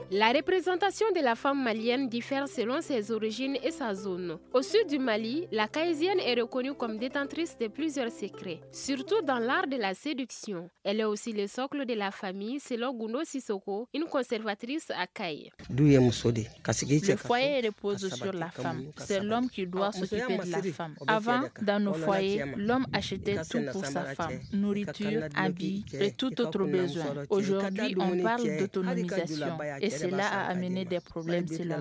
La représentation de la femme malienne diffère selon ses origines et sa zone. Au sud du Mali, la Kaïsienne est reconnue comme détentrice de plusieurs secrets, surtout dans l'art de la séduction. Elle est aussi le socle de la famille selon Goundo Sissoko, une conservatrice à Kaï. Le foyer repose sur la femme. C'est l'homme qui doit s'occuper de la femme. Avant, dans nos foyers, l'homme achetait tout pour sa femme, nourriture, habits et tout autre besoin. Aujourd'hui, on parle d'autonomisation et cela a amené des problèmes selon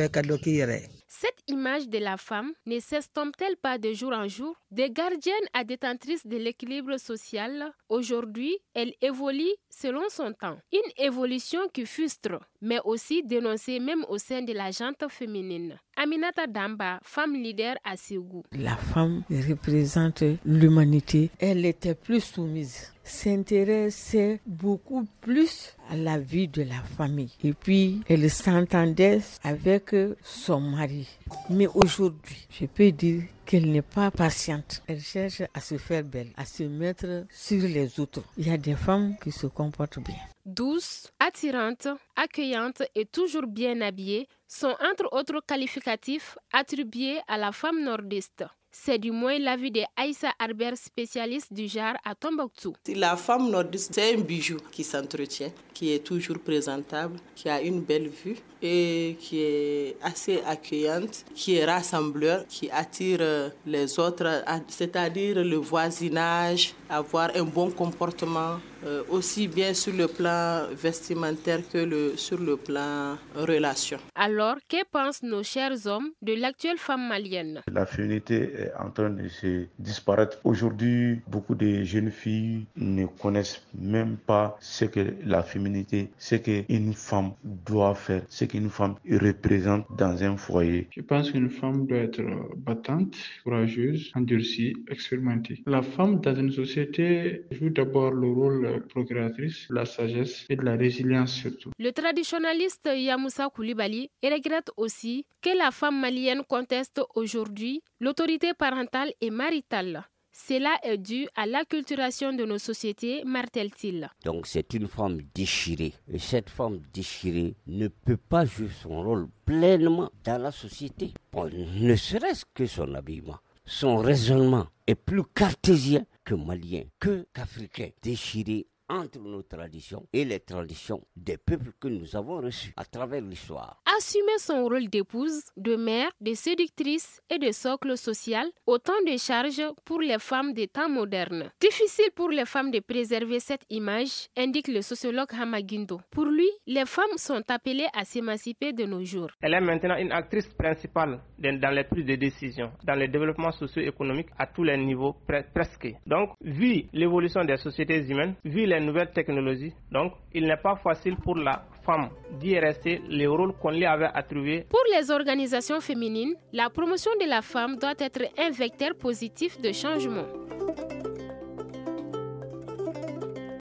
moi. Cette image de la femme ne s'estompe-t-elle pas de jour en jour? Des gardiennes à détentrices de l'équilibre social, aujourd'hui, elle évolue selon son temps. Une évolution qui frustre, mais aussi dénoncée même au sein de la gente féminine. Aminata Damba, femme leader à Ségou. La femme représente l'humanité. Elle était plus soumise, s'intéressait beaucoup plus à la vie de la famille. Et puis, elle s'entendait avec son mari. Mais aujourd'hui, je peux dire qu'elle n'est pas patiente. Elle cherche à se faire belle, à se mettre sur les autres. Il y a des femmes qui se comportent bien. Douce, attirante, accueillante et toujours bien habillée sont entre autres qualificatifs attribués à la femme nordiste. C'est du moins l'avis de Aïssa Arber, spécialiste du genre à Tombouctou. La femme nordiste, c'est un bijou qui s'entretient, qui est toujours présentable, qui a une belle vue et qui est assez accueillante, qui est rassembleur, qui attire les autres, c'est-à-dire le voisinage, avoir un bon comportement, aussi bien sur le plan vestimentaire que sur le plan relation. Alors, que pensent nos chers hommes de l'actuelle femme malienne? La féminité est en train de se disparaître. Aujourd'hui, beaucoup de jeunes filles ne connaissent même pas ce que la féminité, ce qu'une femme doit faire, ce qu'une femme représente dans un foyer. Je pense qu'une femme doit être battante, courageuse, endurcie, expérimentée. La femme dans une société joue d'abord le rôle procréatrice, la sagesse et de la résilience surtout. Le traditionnaliste Yamoussa Koulibaly regrette aussi que la femme malienne conteste aujourd'hui l'autorité parentale et maritale. Cela est dû à l'acculturation de nos sociétés, martèle-t-il. Donc c'est une femme déchirée. Et cette femme déchirée ne peut pas jouer son rôle pleinement dans la société. Bon, ne serait-ce que son habillement. Son raisonnement est plus cartésien que malien, qu'africain. Déchiré entre nos traditions et les traditions des peuples que nous avons reçus à travers l'histoire. Assumer son rôle d'épouse, de mère, de séductrice et de socle social, autant de charges pour les femmes des temps modernes. Difficile pour les femmes de préserver cette image, indique le sociologue Hamaguindo. Pour lui, les femmes sont appelées à s'émanciper de nos jours. Elle est maintenant une actrice principale dans les prises de décision, dans le développement socio-économique à tous les niveaux presque. Donc, vu l'évolution des sociétés humaines, vu les nouvelles technologies, donc il n'est pas facile pour la femme d'y rester le rôle qu'on lui avait attribué. Pour les organisations féminines, la promotion de la femme doit être un vecteur positif de changement.